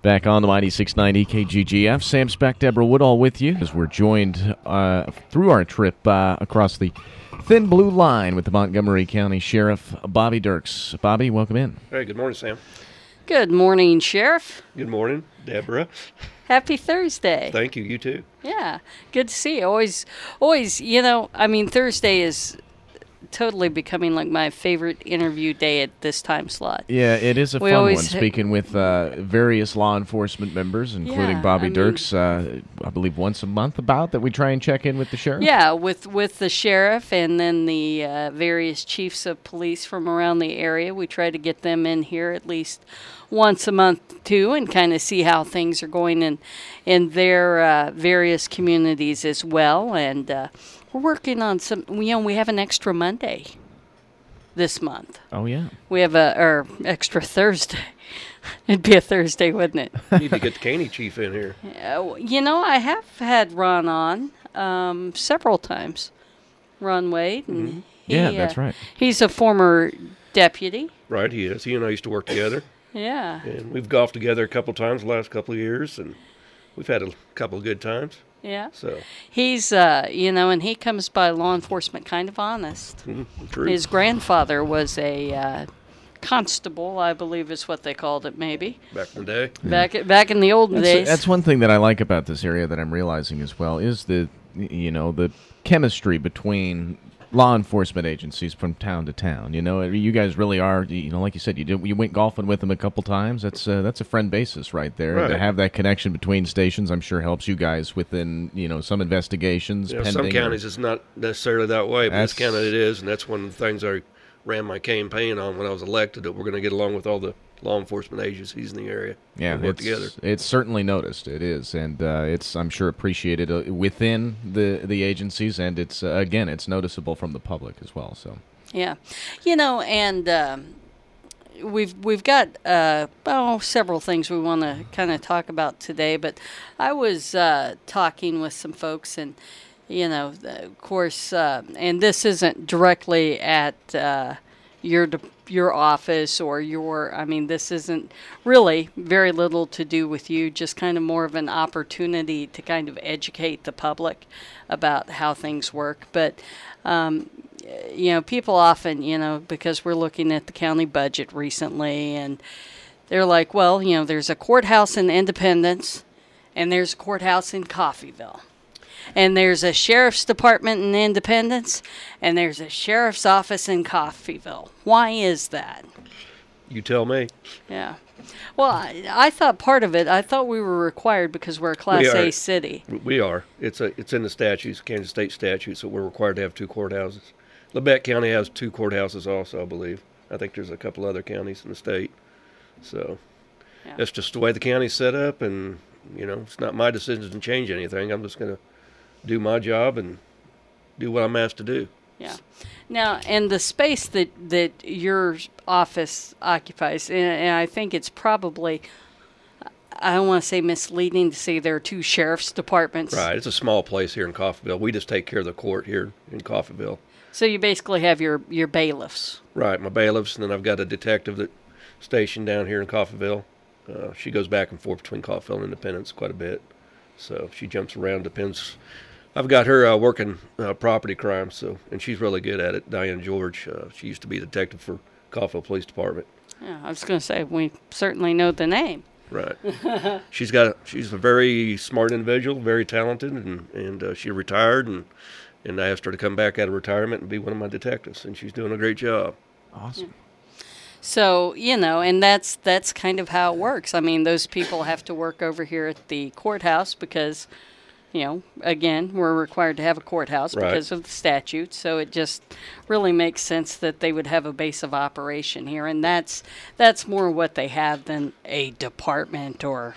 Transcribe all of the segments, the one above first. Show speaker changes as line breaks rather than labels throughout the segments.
Back on the Mighty 690 KGGF. Sam Speck, Deborah Woodall with you as we're joined through our trip across the thin blue line with the Montgomery County Sheriff, Bobby Dirks. Bobby, welcome in.
Hey, good morning, Sam.
Good morning, Sheriff.
Good morning, Deborah.
Happy Thursday.
Thank you. You too.
Yeah, good to see you. Always, Thursday is totally becoming like my favorite interview day at this time slot.
Yeah, it is a fun one, speaking with various law enforcement members, including Bobby Dirks, I believe once a month that we try and check in with the sheriff.
Yeah, with the sheriff and then the various chiefs of police from around the area. We try to get them in here at least once a month, too, and kind of see how things are going in their various communities as well. And we're working on some, we have an extra Monday this month.
Oh, yeah.
We have extra Thursday. It'd be a Thursday, wouldn't it?
You need to get the Caney chief in here.
I have had Ron on several times. Ron Wade. And
that's right.
He's a former deputy.
Right, he is. He and I used to work together.
Yeah.
And we've golfed together a couple times the last couple of years, and we've had a couple of good times.
Yeah.
So
he's, and he comes by law enforcement kind of honest.
True.
His grandfather was a constable, I believe is what they called it, maybe.
Back in the day.
Back in the olden days.
That's one thing that I like about this area that I'm realizing as well is the chemistry between law enforcement agencies from town to town. You guys really are, like you said, you went golfing with them a couple times. That's a friend basis right there.
Right.
To have that connection between stations, I'm sure helps you guys within, some investigations.
Some counties it's not necessarily that way, but this county it is, and that's one of the things I ran my campaign on when I was elected, that we're going to get along with all the law enforcement agencies in the area.
Yeah,
work together.
It's certainly noticed. It is, and it's, I'm sure, appreciated within the agencies, and it's it's noticeable from the public as well. So
yeah, and we've got several things we want to kind of talk about today. But I was talking with some folks, and of course, and this isn't directly at your office or this isn't really very little to do with you, just kind of more of an opportunity to kind of educate the public about how things work. But, people often, because we're looking at the county budget recently, and they're like, well, there's a courthouse in Independence, and there's a courthouse in Coffeyville. And there's a sheriff's department in Independence, and there's a sheriff's office in Coffeyville. Why is that?
You tell me.
Yeah. Well, I thought part of it, I thought we were required because we're a Class A city.
We are. It's in the statutes, Kansas State statutes, that we're required to have two courthouses. Labette County has two courthouses also, I believe. I think there's a couple other counties in the state. So that's just the way the county's set up, and, it's not my decision to change anything. I'm just going to do my job and do what I'm asked to do.
Yeah. Now, and the space that your office occupies, and I think it's probably, I don't want to say misleading to say there are two sheriff's departments.
Right. It's a small place here in Coffeyville. We just take care of the court here in Coffeyville.
So you basically have your bailiffs. Right.
My bailiffs, and then I've got a detective that's stationed down here in Coffeyville. She goes back and forth between Coffeyville and Independence quite a bit. So she jumps around, depends. I've got her working property crime, and she's really good at it. Diane George, she used to be a detective for Coffeyville Police Department.
Yeah, I was going to say, we certainly know the name.
Right. She's a very smart individual, very talented, and she retired, and I asked her to come back out of retirement and be one of my detectives, and she's doing a great job.
Awesome.
Yeah. So, and that's kind of how it works. I mean, those people have to work over here at the courthouse because, again, we're required to have a courthouse because of the statute. So it just really makes sense that they would have a base of operation here. And that's more what they have than a department or,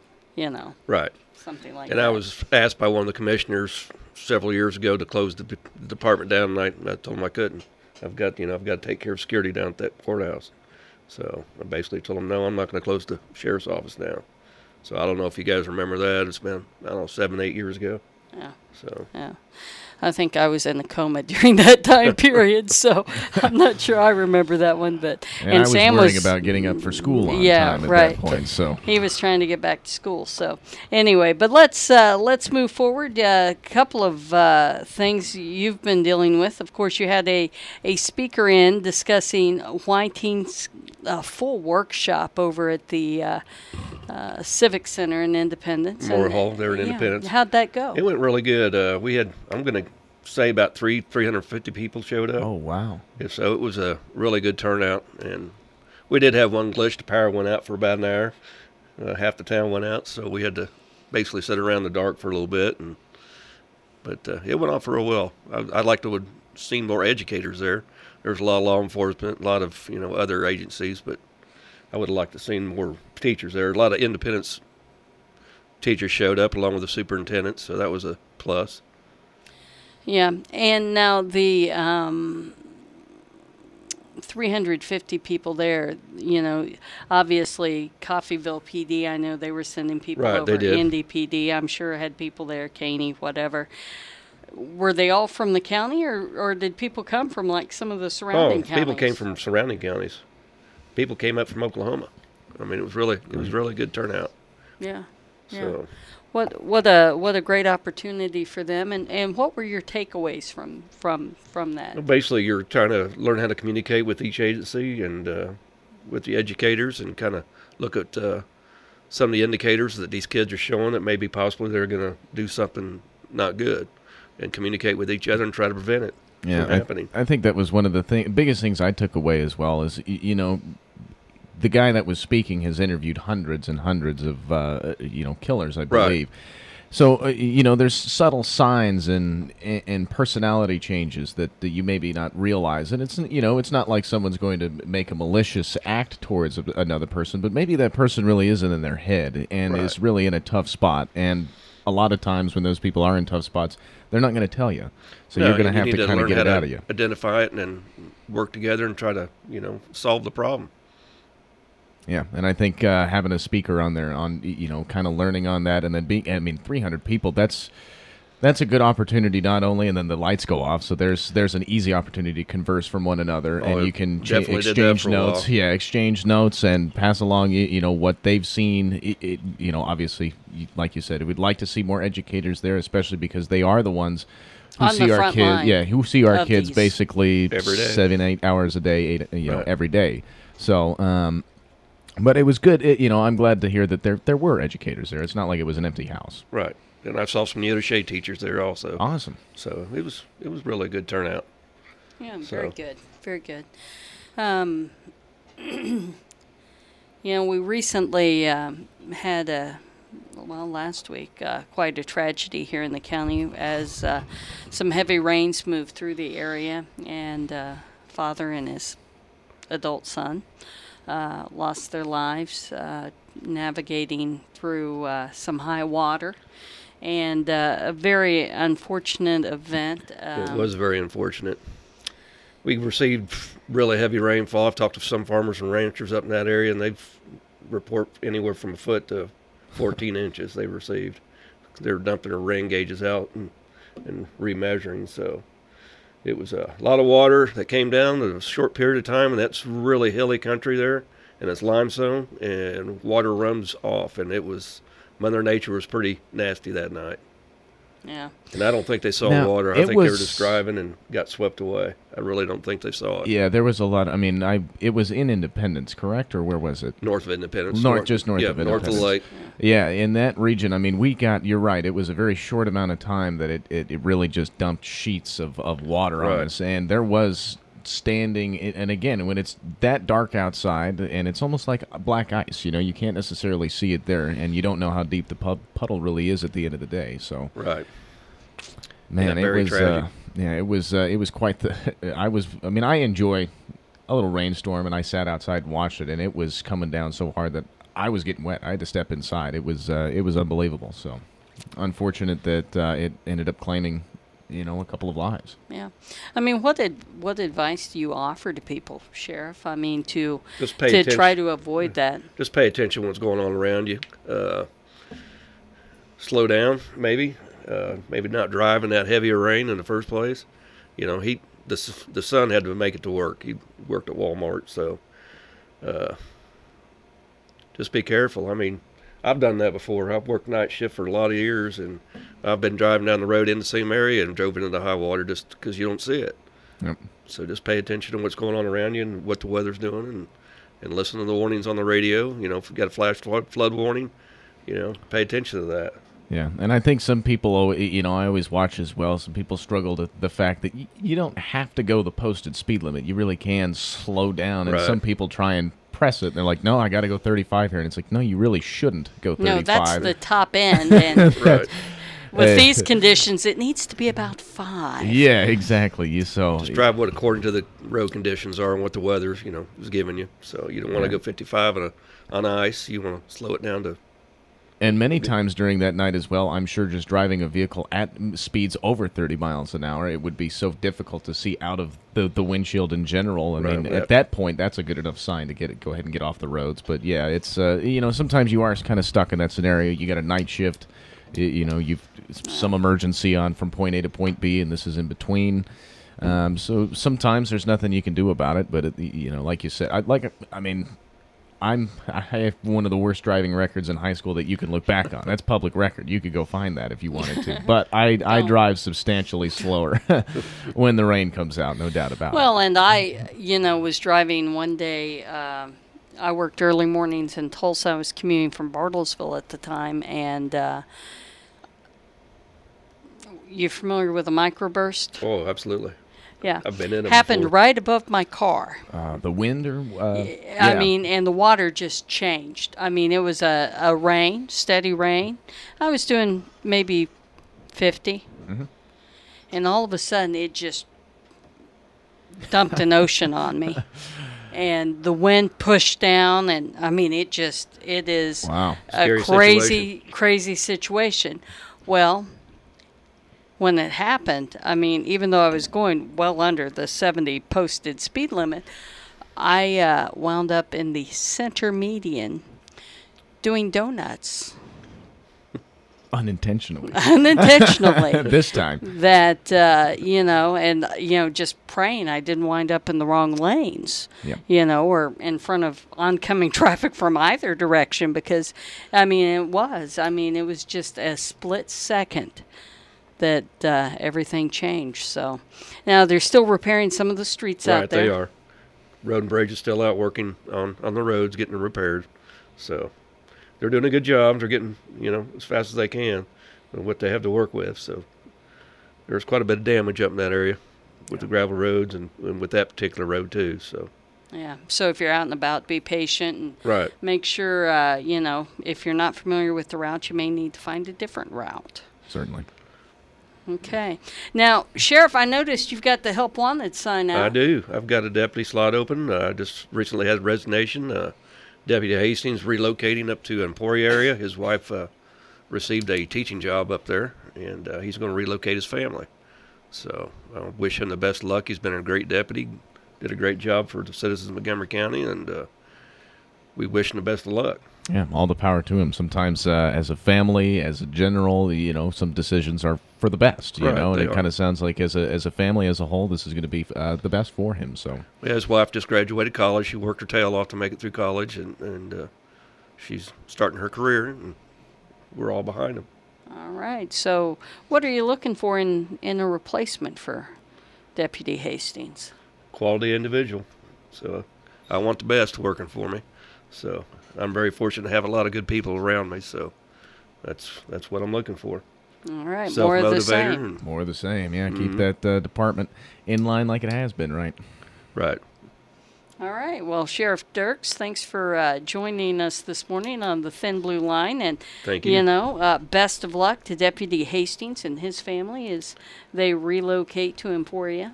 right.
something like
that. And I was asked by one of the commissioners several years ago to close the department down, and I told him I couldn't. I've got to take care of security down at that courthouse. So I basically told him, no, I'm not going to close the sheriff's office down. So I don't know if you guys remember that. It's been, 7, 8 years ago.
Yeah.
So
Yeah. I think I was in a coma during that time period, so I'm not sure I remember that one. But
And I was
Sam
worrying about getting up for school on
Yeah,
time at
right.
that point. So
he was trying to get back to school. So anyway, but let's move forward. A couple of things you've been dealing with. Of course, you had a speaker in discussing why teens full workshop over at the Civic Center in Independence.
Moore Hall there in
Yeah.
Independence.
How'd that go?
It went really good. We had, I'm going to say about 350 people showed up.
oh wow,
Yeah, so it was a really good turnout, and we did have one glitch. The power went out for about an hour. Half the town went out, so we had to basically sit around in the dark for a little bit. But it went off real well. I'd like to have seen more educators there. There's a lot of law enforcement, a lot of other agencies, but I would have liked to have seen more teachers there. A lot of Independence teachers showed up along with the superintendent, so that was a plus.
Yeah, and now the 350 people there, obviously Coffeyville PD, I know they were sending people
Right,
over.
they did.
Indy PD, I'm sure had people there, Caney, whatever. Were they all from the county, or did people come from like some of the surrounding counties?
People came from surrounding counties. People came up from Oklahoma. I mean, it was really good turnout.
Yeah. Yeah.
So
What a great opportunity for them, and what were your takeaways from that?
basically, you're trying to learn how to communicate with each agency and with the educators, and kind of look at some of the indicators that these kids are showing that maybe possibly they're going to do something not good, and communicate with each other and try to prevent it from happening.
I think that was one of the biggest things I took away as well. Is the guy that was speaking has interviewed hundreds and hundreds of killers, I believe.
Right.
So there's subtle signs and personality changes that you maybe not realize, and it's not like someone's going to make a malicious act towards another person, but maybe that person really isn't in their head and
Right.
is really in a tough spot. And a lot of times when those people are in tough spots, they're not going to tell you. So you're going to have to kind of get it out of you.
Identify it and then work together and try to solve the problem.
Yeah, and I think having a speaker on there, kind of learning on that, and then 300 people, that's a good opportunity not only, and then the lights go off, so there's an easy opportunity to converse from one another, and you can
definitely did that
exchange
for a
notes.
while.
Yeah, exchange notes and pass along, what they've seen. Obviously, like you said, we'd like to see more educators there, especially because they are the ones who
On the
see our
front
kids.
line
Yeah, who see our
of
kids
these.
basically
Every day.
7-8 hours a day,
Right.
every day. So. But it was good. I'm glad to hear that there were educators there. It's not like it was an empty house.
Right. And I saw some Neoto teachers there also.
Awesome.
So it was really a good turnout.
Yeah,
So-
very good, very good. We recently had last week, quite a tragedy here in the county as some heavy rains moved through the area, and father and his adult son lost their lives navigating through some high water, and a very unfortunate event.
It was very unfortunate. We received really heavy rainfall. I've talked to some farmers and ranchers up in that area, and they've report anywhere from a foot to 14 inches they received. They were dumping their rain gauges out and remeasuring, so it was a lot of water that came down in a short period of time, and that's really hilly country there, and it's limestone, and water runs off, and Mother Nature was pretty nasty that night.
Yeah.
And I don't think they saw
Now,
water. I
it
think they were
was-
just driving and got swept away. I really don't think they saw it.
Yeah, there was a lot. It was in Independence, correct, or where was it?
North of Independence.
Just north
yeah,
of
north of the
Independence.
lake.
Yeah, in that region. You're right. It was a very short amount of time that it really just dumped sheets of water on
Right.
us, and there was standing. And again, when it's that dark outside, and it's almost like black ice. You can't necessarily see it there, and you don't know how deep the puddle really is at the end of the day. So.
Right.
Man,
Yeah, very
it was
tragic.
it was quite the I enjoy a little rainstorm, and I sat outside and watched it, and it was coming down so hard that I was getting wet. I had to step inside. It was unbelievable. So unfortunate that it ended up claiming a couple of lives.
Yeah. What advice do you offer to people, Sheriff? To
Just pay attention.
try to avoid that.
Just pay attention to what's going on around you. Slow down, maybe. maybe not driving that heavier rain in the first place. You know, the son had to make it to work. He worked at Walmart, so just be careful. I mean, I've done that before. I've worked night shift for a lot of years, and I've been driving down the road in the same area and drove into the high water just because you don't see it.
Yep.
So just pay attention to what's going on around you and what the weather's doing, and listen to the warnings on the radio. You know, if you've got a flash flood warning, you know, pay attention to that.
Yeah, and I think some people, you know, I always watch as well, some people struggle to the fact that you don't have to go the posted speed limit. You really can slow down, and
Right.
some people try and press it. They're like, no, I got to go 35 here. And it's like, no, you really shouldn't go 35.
No, that's the top end. And
Right.
with these conditions, it needs to be about 5.
Yeah, exactly.
Just drive what according to the road conditions are and what the weather's, you know, is giving you. So you don't want to go 55 on ice. You want to slow it down to.
And many times during that night as well, I'm sure just driving a vehicle at speeds over 30 miles an hour, it would be so difficult to see out of the windshield in general. I mean, at that point, that's a good enough sign to go ahead and get off the roads. But yeah, it's you know, sometimes you are kind of stuck in that scenario. You got a night shift, you know, you've some emergency on from point A to point B, and this is in between. So sometimes there's nothing you can do about it. But you know, like you said, I have one of the worst driving records in high school that you can look back on. That's public record. You could go find that if you wanted to. But I drive substantially slower when the rain comes out, no doubt about it.
Well, and I, you know, was driving one day. I worked early mornings in Tulsa. I was commuting from Bartlesville at the time, and you familiar with a microburst?
Oh, absolutely.
Yeah.
I've been in them
Happened
before.
right above my car.
The wind or
I mean, and the water just changed. I mean, it was a rain, steady rain. I was doing maybe 50.
Mhm.
And all of a sudden, it just dumped an ocean on me. And the wind pushed down, and I mean, it is
Wow.
Scary
a crazy situation. Well, when it happened, I mean, even though I was going well under the 70 posted speed limit, I wound up in the center median doing donuts.
Unintentionally.
Unintentionally.
This time.
That, you know, and, you know, just praying I didn't wind up in the wrong lanes,
Yeah.
you know, or in front of oncoming traffic from either direction because, I mean, it was just a split second that everything changed. So now they're still repairing some of the streets
Right,
out there.
they are. Road and Bridge is still out working on the roads, getting them repaired. So they're doing a good job. They're getting, you know, as fast as they can with what they have to work with. So there's quite a bit of damage up in that area with the gravel roads and with that particular road too. So
Yeah. So if you're out and about, be patient and
right.
make sure, you know, if you're not familiar with the route, you may need to find a different route.
Certainly.
Okay. Now, Sheriff, I noticed you've got the Help Wanted sign out.
I do. I've got a deputy slot open. I just recently had a resignation. Deputy Hastings relocating up to Emporia area. His wife received a teaching job up there, and he's going to relocate his family. So I wish him the best luck. He's been a great deputy, did a great job for the citizens of Montgomery County, and we wish him the best of luck.
Yeah, all the power to him. Sometimes as a family, as a general, you know, some decisions are for the best, you
Right,
know, and
they
it
are.
kind of sounds like as a family as a whole, this is going to be the best for him. So
Yeah, his wife just graduated college. She worked her tail off to make it through college, and she's starting her career, and we're all behind him.
All right. So what are you looking for in a replacement for Deputy Hastings?
Quality individual. So I want the best working for me. So I'm very fortunate to have a lot of good people around me. So that's what I'm looking for.
All right. More of the
Self-motivator.
same.
And,
more of the same. Yeah, keep that department in line like it has been, right?
right.
All right. Well, Sheriff Dirks, thanks for joining us this morning on the Thin Blue Line. And,
Thank you.
you know, best of luck to Deputy Hastings and his family as they relocate to Emporia.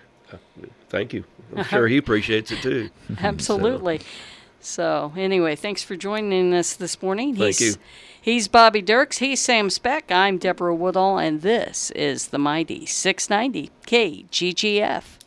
Thank you. I'm sure he appreciates it too.
Absolutely. So, anyway, thanks for joining us this morning.
Thank you.
He's Bobby Dirks. He's Sam Speck. I'm Deborah Woodall, and this is the mighty 690 KGGF.